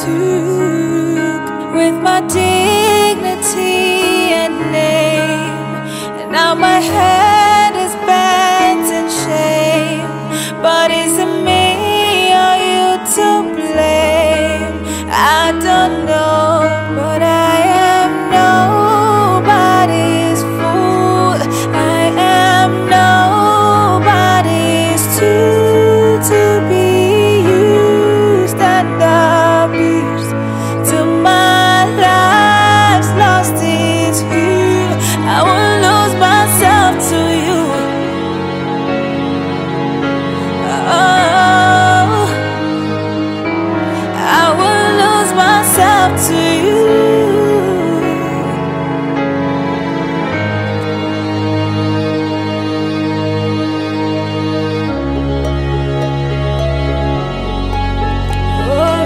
took with my dignity and name, and now my head is bent in shame. But is it me or you to blame? I don't know, but I am nobody's fool. I am nobody's tool to be used and abused till my life's lost its hue. I will lose myself to you. To you. Oh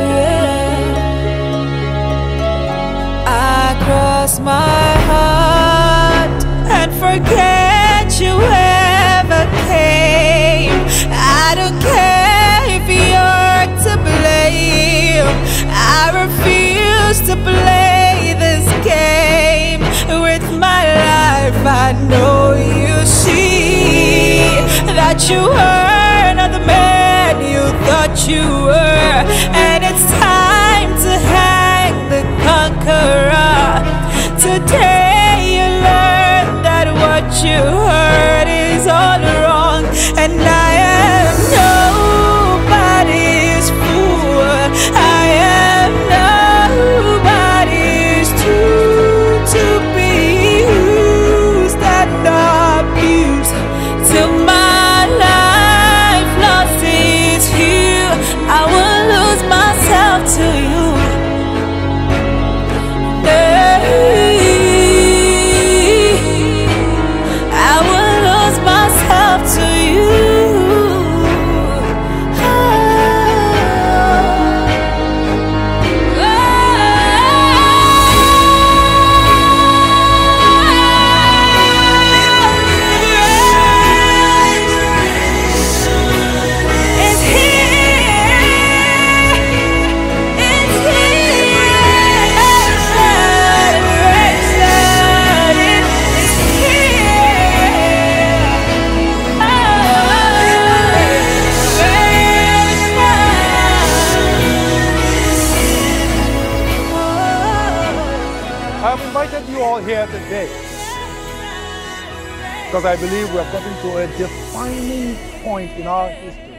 yeah, I cross my heart and forget you ever came. I don't care if you're to blame. I refuse to play this game with my life. I know you see that you are not the man you thought you were, and it's time to hang the conqueror. Today you learn that what you heard is all wrong, and I am nobody's fool. I am nobody's tool to be used and abused till my life lost its hue. I will lose myself to you. I will lose myself to you. I've invited you all here today because I believe we are getting to a defining point in our history.